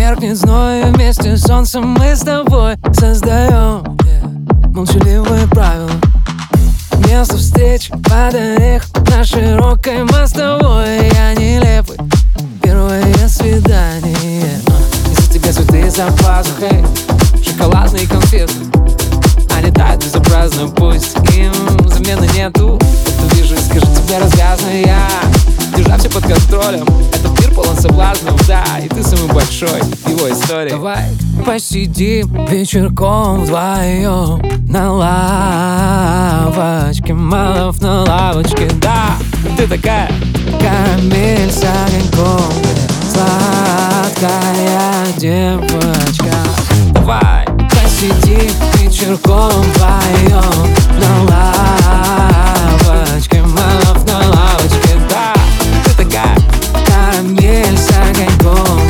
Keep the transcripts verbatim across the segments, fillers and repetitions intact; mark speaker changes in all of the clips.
Speaker 1: меркнет зной, и вместе с солнцем мы с тобой создаем yeah, молчаливые правила. Место встреч под орех на широкой мостовой. Я нелепый, первое свидание. Из-за тебя цветы за пазухой, шоколадные конфеты, а летают безобразно, пусть им замены нету. Это вижу и скажу тебе развязно я, держа все под контролем. Этот мир полон соблазнов, да, и ты самый большой его история. Давай посидим вечерком вдвоем на лавочке, малов на лавочке, да. Ты такая карамель с огоньком, сладкая девочка. Давай посидим вечерком вдвоем на лавочке, малов на лавочке, да. Ты такая карамель с огоньком,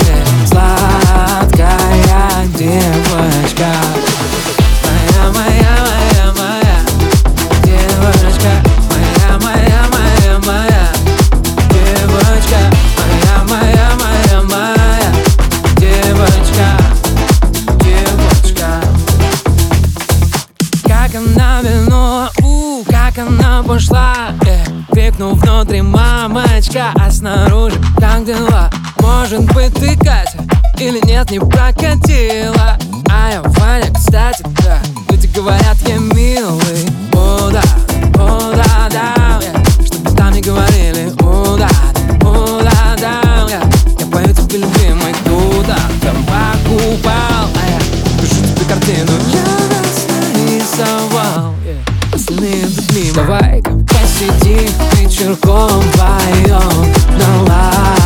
Speaker 1: сладкая девочка. Моя, моя, моя, моя девочка. Моя, моя, моя, моя девочка. Моя, моя, моя, моя девочка. Девочка. Как она винула, у, как она пошла, э, крикнув внутри мамочка, а снаружи как дела? Может быть ты Катя или нет, не прокатила. А я Ваня, кстати, да. Люди говорят, я милый. О, да, о, да, да, yeah. Чтобы там не говорили. О, да, о, да, да, yeah. Я пою тебе, любимый, куда там покупал, а я пишу тебе картину. Я нас нарисовал, yeah. Остальные тут мимо. Давай-ка посидим вечерком вдвоем на лавочке.